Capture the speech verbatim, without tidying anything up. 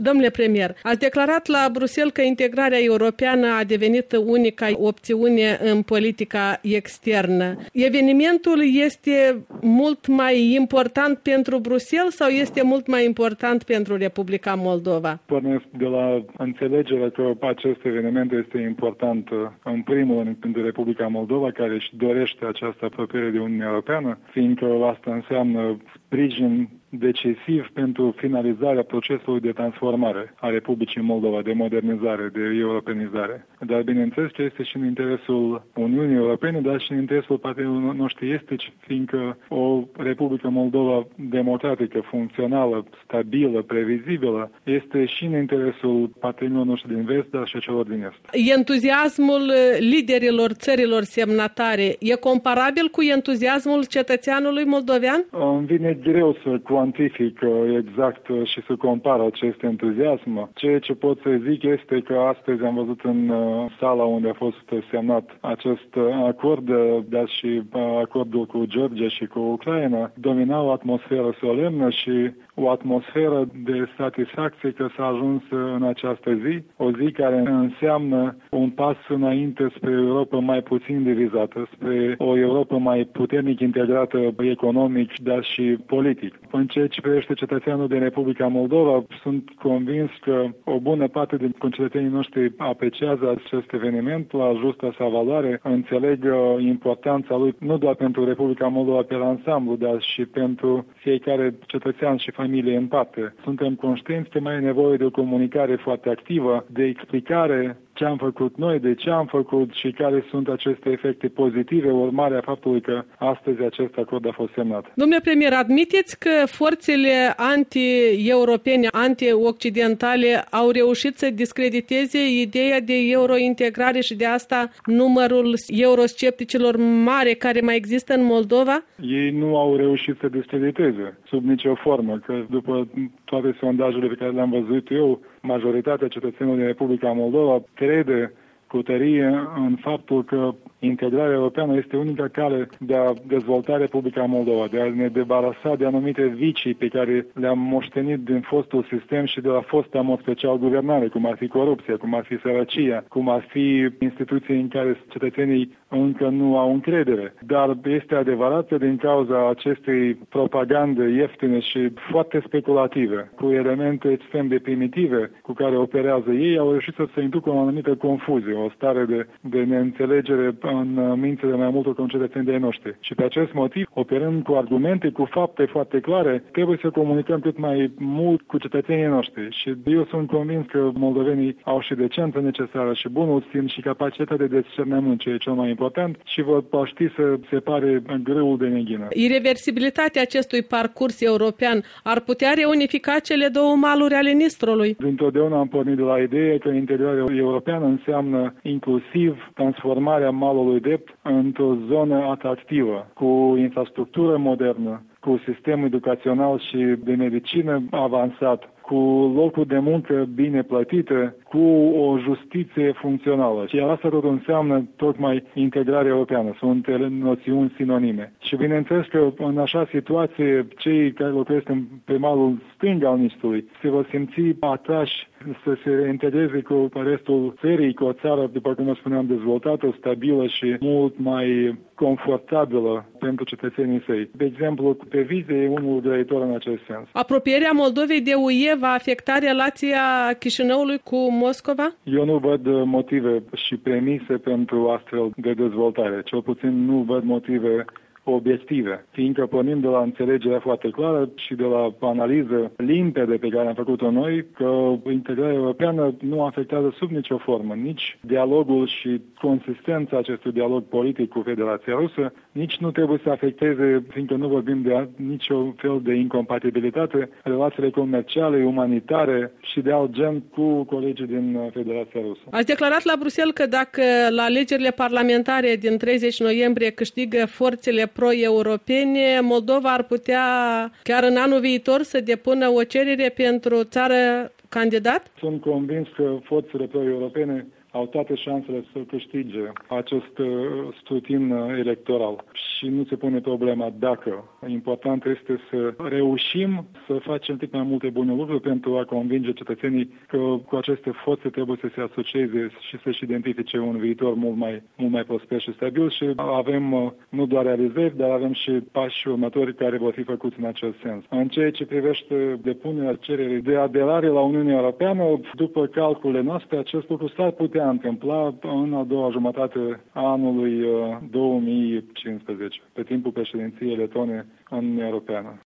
Domnule premier, ați declarat la Bruxelles că integrarea europeană a devenit unica opțiune în politica externă. Evenimentul este mult mai important pentru Bruxelles sau este mult mai important pentru Republica Moldova? Pornesc de la înțelegerea că acest eveniment este important în primul rând pentru Republica Moldova, care își dorește această apropiere de Uniunea Europeană, fiindcă asta înseamnă sprijin decisiv pentru finalizarea procesului de transformare a Republicii Moldova, de modernizare, de europenizare. Dar, bineînțeles, că este și în interesul Uniunii Europene, dar și în interesul partenerilor noștri estici, fiindcă o Republică Moldova democratică, funcțională, stabilă, previzibilă, este și în interesul partenerilor noștri din vest, dar și a celor din est. Entuziasmul liderilor țărilor semnatare e comparabil cu entuziasmul cetățeanului moldovean? Îmi vine greu să cuantific exact și să compar acest entuziasm. Ceea ce pot să zic este că astăzi am văzut în sala unde a fost semnat acest acord, dar și acordul cu Georgia și cu Ucraina, domina o atmosferă solemnă și o atmosferă de satisfacție că s-a ajuns în această zi, o zi care înseamnă un pas înainte spre Europa mai puțin divizată, spre o Europa mai puternic integrată economic, dar și politic. În ceea ce privește cetățeanul din Republica Moldova, sunt convins că o bună parte din concetățenii noștri apreciază acest eveniment la justa sa valoare, înțeleg importanța lui nu doar pentru Republica Moldova pe ansamblu, dar și pentru fiecare cetățean și familie în parte. Suntem conștienți că mai e nevoie de o comunicare foarte activă, de explicare ce am făcut noi, de ce am făcut și care sunt aceste efecte pozitive, urmare a faptului că astăzi acest acord a fost semnat. Domnule premier, admiteți că forțele anti-europene, anti-occidentale au reușit să discrediteze ideea de eurointegrare și de asta numărul euroscepticilor mare care mai există în Moldova? Ei nu au reușit să discrediteze sub nicio formă, că după toate sondajele pe care le-am văzut eu, majoritatea cetățenilor din Republica Moldova crede cu tărie în faptul că integrarea europeană este unica cale de a dezvolta Republica Moldova, de a ne debarasa de anumite vicii pe care le-am moștenit din fostul sistem și de la fosta, în mod special, guvernare, cum ar fi corupția, cum ar fi sărăcia, cum ar fi instituții în care cetățenii încă nu au încredere. Dar este adevărat că din cauza acestei propagande ieftine și foarte speculative, cu elemente extrem de primitive cu care operează ei, au reușit să se inducă o anumită confuzie, o stare de, de neînțelegere în mințile mai multor concetățeni de ai noștri. Și pe acest motiv, operând cu argumente, cu fapte foarte clare, trebuie să comunicăm cât mai mult cu cetățenii noștri. Și eu sunt convins că moldovenii au și decență necesară și bunul simț și capacitatea de discernământ, ce e cel mai important, și vor ști să separe grâul de neghină. Irreversibilitatea acestui parcurs european ar putea reunifica cele două maluri ale Nistrului? Dintotdeauna am pornit de la ideea că integrarea europeană înseamnă inclusiv transformarea malului drept într-o zonă atractivă, cu infrastructură modernă, cu sistem educațional și de medicină avansat, cu locuri de muncă bine plătite, cu o justiție funcțională. Și asta tot înseamnă tocmai integrarea europeană. Sunt noțiuni sinonime. Și bineînțeles că în așa situație, cei care locuiesc pe malul stâng al Nistrului se vor simți atrași să se reintegreze cu restul țării, cu o țară, după cum spuneam, dezvoltată, stabilă și mult mai confortabilă pentru cetățenii săi. De exemplu, pe vize e unul grăitor în acest sens. Apropierea Moldovei de U E va afecta relația Chișinăului cu Moscova? Eu nu văd motive și premise pentru astfel de dezvoltare. Cel puțin nu văd motive obiective, fiindcă pornim de la înțelegerea foarte clară și de la analiză limpede pe care am făcut-o noi, că integrarea europeană nu afectează sub nicio formă nici dialogul și consistența acestui dialog politic cu Federația Rusă, nici nu trebuie să afecteze, fiindcă nu vorbim de niciun fel de incompatibilitate, relațiile comerciale, umanitare și de alt gen cu colegii din Federația Rusă. Ați declarat la Bruxelles că dacă la alegerile parlamentare din treizeci noiembrie câștigă forțele pro-europene, Moldova ar putea chiar în anul viitor să depună o cerere pentru țară candidat? Sunt convins că forțele pro-europene au toate șansele să câștige acest scrutin electoral. Și nu se pune problema dacă. Important este să reușim să facem cât mai multe bune lucruri pentru a convinge cetățenii că cu aceste forțe trebuie să se asocieze și să-și identifice un viitor mult mai, mult mai prosper și stabil și avem nu doar realizări, dar avem și pași următori care vor fi făcuți în acest sens. În ceea ce privește depunerea cererii de aderare la Uniunea Europeană, după calculele noastre, acest lucru s-ar putea întâmpla în a doua jumătate a anului două mii cincisprezece, pe timpul președinției letone în Uniunea Europeană.